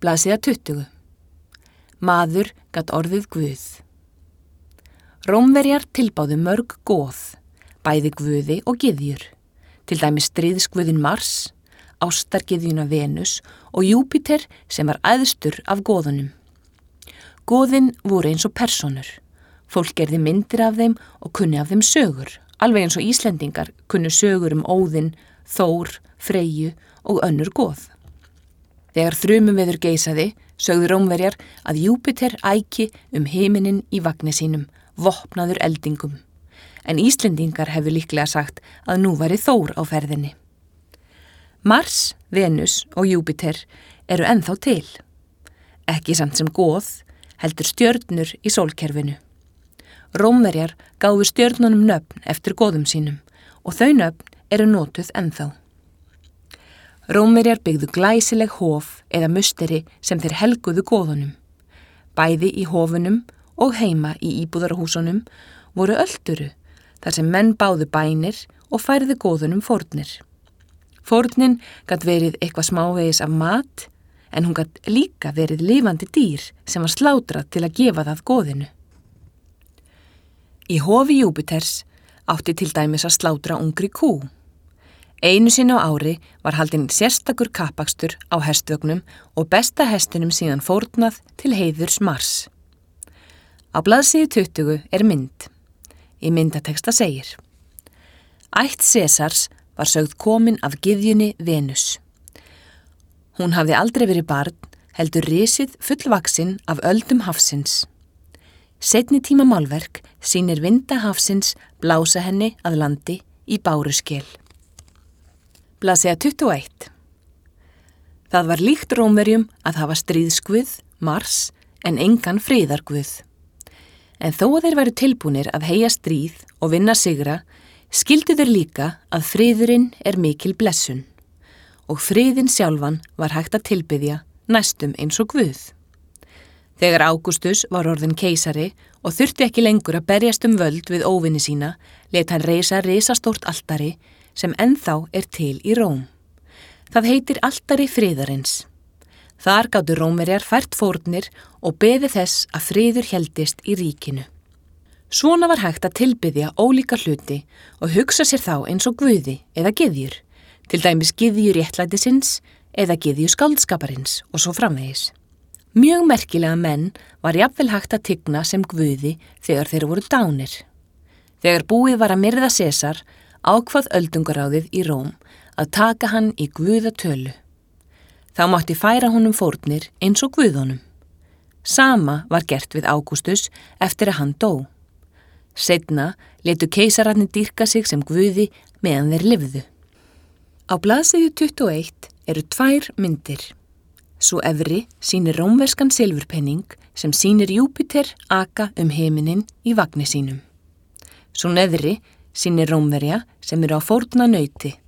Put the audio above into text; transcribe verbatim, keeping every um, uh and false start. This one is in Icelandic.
Blaðsíða tuttugu. Maður gat orðið guð. Rómverjar tilbáðu mörg goð, bæði guði og gyðjur, til dæmis stríðsguðinn Mars, ástargyðjuna Venus og Júpíter sem var æðstur af goðunum. Goðin voru eins og persónur. Fólk gerði myndir af þeim og kunni af þeim sögur, alveg eins og Íslendingar kunnu sögur um Óðinn, Þór, Freyju og önnur goð. Þegar þrumuveður geisaði, sögðu Rómverjar að Júpíter æki um himinin í vagni sínum, vopnaður eldingum. En Íslendingar hefðu líklega sagt að nú væri Þór á ferðinni. Mars, Venus og Júpíter eru ennþá til. Ekki samt sem goð, heldur stjörnur í sólkerfinu. Rómverjar gáfu stjörnunum nöfn eftir goðum sínum og þau nöfn eru notuð ennþá. Rómverjar byggðu glæsileg hof eða musteri sem þeir helguðu goðunum. Bæði í hofunum og heima í íbúðarhúsunum voru ölduru, þar sem menn báðu bænir og færðu goðunum fórnir. Fórnin gat verið eitthvað smávegis af mat, en hún gat líka verið lifandi dýr sem var slátrað til að gefa það goðinu. Í hofi Júpíters átti til dæmis að slátra ungri kú. Einu sinni á ári var haldinn sérstakur kappakstur á hestvögnum og besta hestinum síðan fórnað til heiðurs Mars. Á blaðsíðu tuttugu er mynd. Í myndateksta segir: Ætt Sesars var sögð komin af gyðjunni Venus. Hún hafði aldrei verið barn, heldur risið fullvaxin af öldum hafsins. Seinni tíma málverk sýnir vinda hafsins blása henni að landi í báruskel. Blaðsíða tuttugu og eitt. Það var líkt Rómverjum að hafa stríðsguð, Mars, en engan friðarguð. En þó að þeir væru tilbúnir að heyja stríð og vinna sigra, skildu þeir líka að friðurinn er mikil blessun. Og friðinn sjálfan var hægt að tilbiðja næstum eins og guð. Þegar Ágústus var orðinn keisari og þurfti ekki lengur að berjast um völd við óvini sína, lét hann reisa risastórt altari sem ennþá er til í Róm. Það heitir altari friðarins. Þar gátu Rómverjar fært fórnir og beði þess að friður héldist í ríkinu. Svona var hægt að tilbiðja ólíka hluti og hugsa sér þá eins og guði eða gyðjur, til dæmis gyðju réttlætisins eða gyðju skáldskaparins og svo framvegis. Mjög merkilega menn var jafnvel hægt að tigna sem guði þegar þeir voru dánir. Þegar búið var að myrða Sesar, ákvað öldungaráðið í Róm að taka hann í guðatölu. Þá mátti færa honum fórnir eins og guðunum. Sama var gert við Ágústus eftir að hann dó. Seinna létu keisararnir dýrka sig sem guði meðan þeir lifðu. Á blaðsíðu tuttugu og eitt eru tvær myndir. Sú efri sýnir rómverskan silfurpenning sem sýnir Júpíter aka um himinin í vagni sínum. Sú neðri sýnir Rómverja sem eru á fórna nauti.